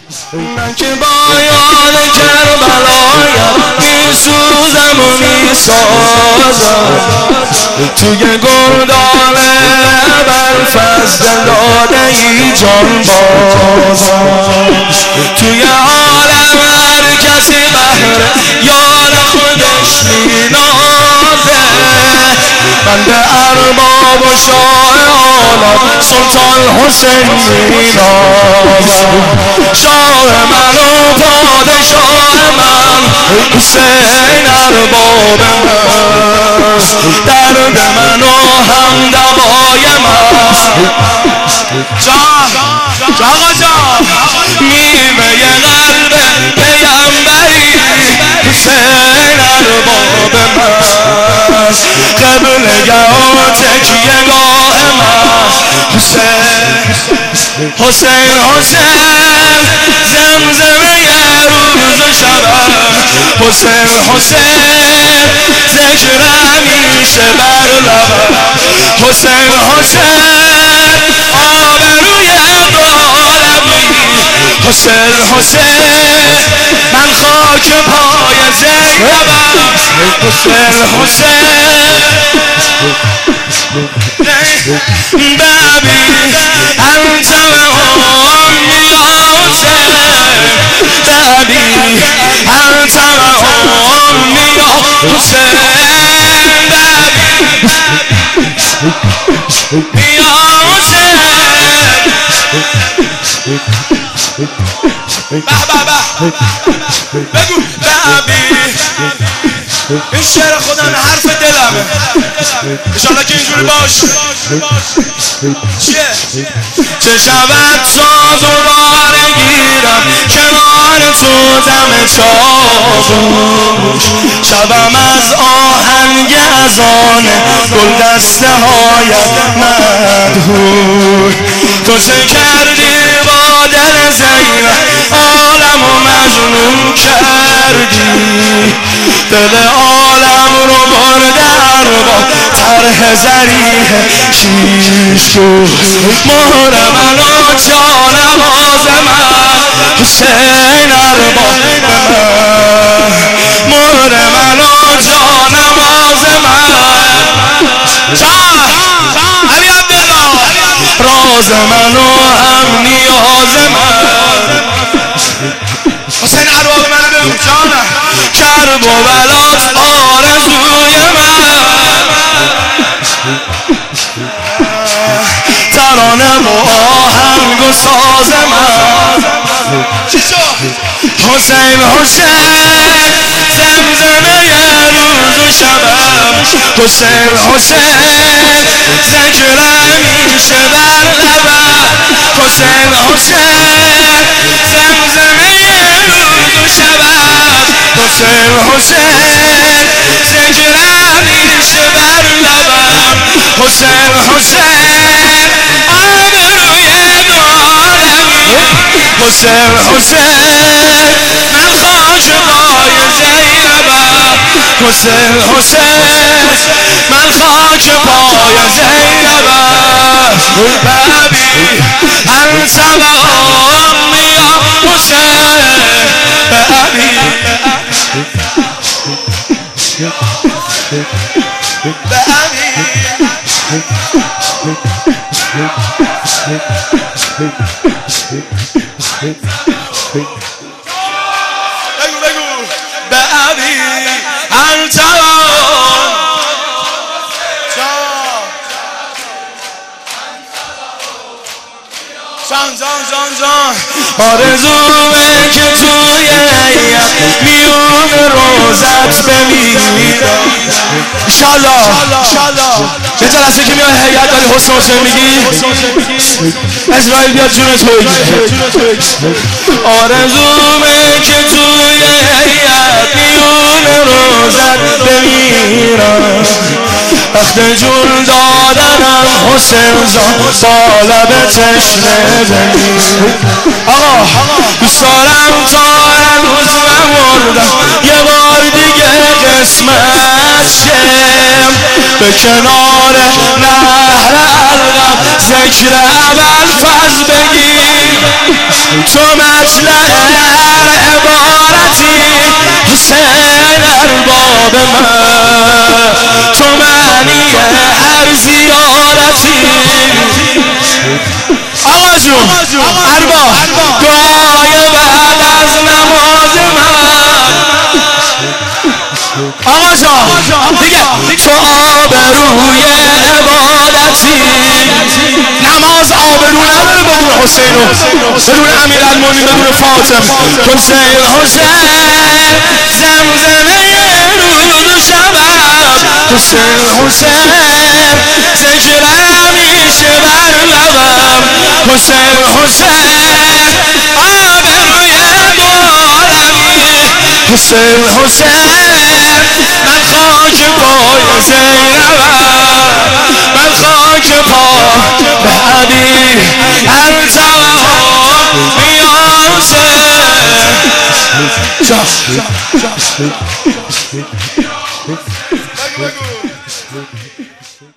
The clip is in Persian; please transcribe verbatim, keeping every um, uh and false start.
من که با یاد کربلایم میسوزم و میسازم توی گردان ابوالفضل داده ای جان بازم توی عالم هر کسی بهر یار خودش مینازه من به ارباب و شاه عالم سلطان حسین مینازم شاه من و پادشاه من حسین ارباب من درد من و همدوای من جان آقا جان میوه قلب پیغمبری حسین ارباب من قبلگاه و تکیهگاه من حسین حسین حسین زمزمه روز و شبم حسین حسین ذکر همیشه بر لبم حسین حسین آبروی عالمی حسین حسین من خاک پای زینبم حسین حسین بابی انت امي يا حسين بابی انت امي يا حسين بابی يا حسين بابا بابا بگو بابی این شعر خودم حرف دلمه انشالله که اینجوری باش چیه؟ چه شود تا دوباره گیرم کنار تو دم چاوش شبم از آهنگ ازانه گل دسته هایت مدهوش تو چه کردی با دل زینب عالم و مجنون کردی دل عالم رو برده ارباب طرح ضریح شیشو مهر من و جانماز من حسین ارباب من مهر من و جانماز من جان علی عبدالله راز من و هم نیاز من حسین ارباب من بگو جانم کرب و بلات آرزوی من ترانه و آهنگ و ساز من حسین حسین زمزمه روز و شبم حسین حسین ذکر همیشه بر لبم حسین حسین زمزمه روز و شبم حسین حسین ذکر همیشه بر لبم حسین حسین آبروی عالمی حسین حسین من خاک پای زینبم حسین حسین من خاک پای زینبم بابی انت امي یا حسین بابی بگو بگو بابی انت جان جان جان جان آرزومه که توی هیئت میون روزت بمیرم انشالله یه جلسه که میای هیئت داری حسین حسین میگی اسرائیل بیاد جون توی آرزومه که توی هیئت میون روزت بمیرم وقت جون دادنم حسین جان سالب تشنه بمیر آقا دوست دارم تا هنوز نمردم یه بار دیگه قسمت شم به کنار نهر القم ذکر اول فضل بگیر تو مطلع عبارتی حسین ارباب من تو معنی هر زیارتی آقا جون ارباب دعای بعد از نماز من آقا جان دیگه تو آبروی عبادتی نماز آبرو نداره بدون حسین بدون امیرالمومنین بدون فاطم حسین حسین زمزمه روز و شب حسین حسین ذکر همیشه بر لبم حسین حسین آبروی عالمی حسین حسین من خاک پای زینبم من خاک پا به حبیب ارتبا بیاسه